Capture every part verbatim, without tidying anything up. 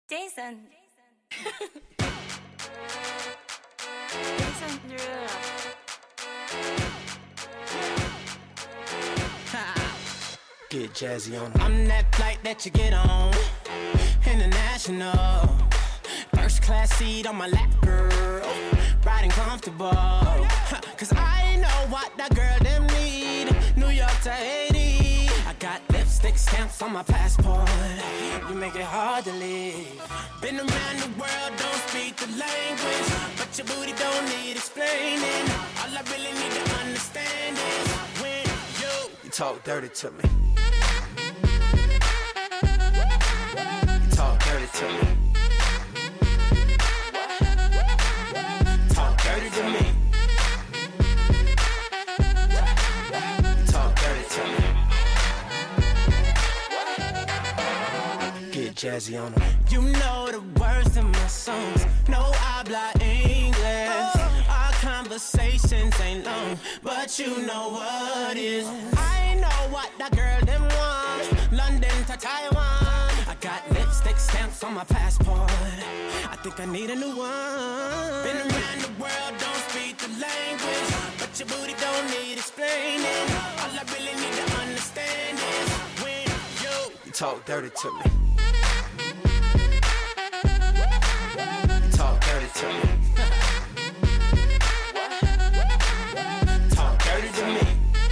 Jason. Jason Derulo. Get jazzy on. I'm that flight that you get on, international. First class seat on my lap, girl. Riding comfortable. Cause I know what that girl them need. New York to Haiti. I got lipstick stamps on my passport. You make it hard to leave. Been around the world, don't speak the language, but your booty don't need explaining. All I really need to understand is when you, You talk dirty to me. You talk dirty to me. Talk dirty to me. Talk dirty to me. Get jazzy on them. you know the words in my songs. No habla English. Our conversations ain't long, but you know what is. I know what that girl them want. London to Taiwan. I got lipstick stamps on my passport. I think I need a new one. Been around the world, don't speak the language, but your booty don't need explaining. All I really need to understand is when you, You talk dirty to me. You talk dirty to me. Talk dirty to me.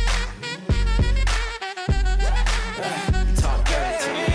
You talk dirty to me.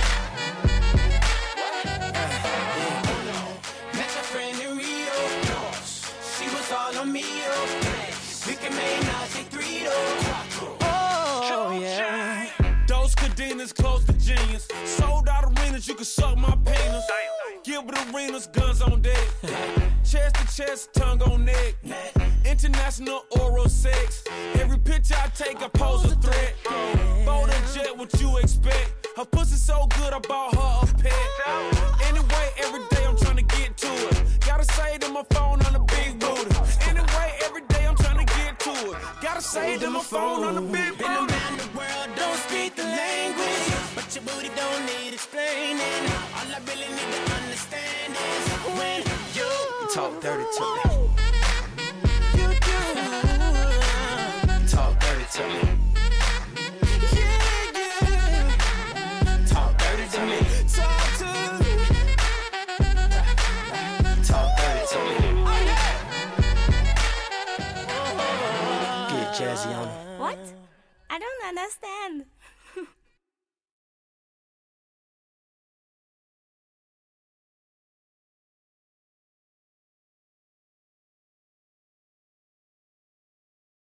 met a friend in Rio. She was all on me, oh. We can make Nazi three, oh. Oh, yeah. Those cadenas close to genius. Sold out arenas, you can suck my penis. Gilbert Arenas, guns on deck. Chest to chest, tongue on neck. International oral sex. Every picture I take, I pose a threat. Bold and jet, what you expect? Her pussy so good, I bought her a pet. Anyway, every day I'm trying to get to it. Gotta say to my phone on the big booty. Anyway, every day I'm trying to get to it. Gotta say to my phone on the big Been booty. around the world, don't speak the language, but your booty don't need explaining. All I really need to understand is when you, You talk dirty to me. you do. You talk dirty to me. Yeah, yeah. Talk dirty to me. Talk to me. Talk dirty to me. Oh, yeah. Get jazzy on them. What? I don't understand.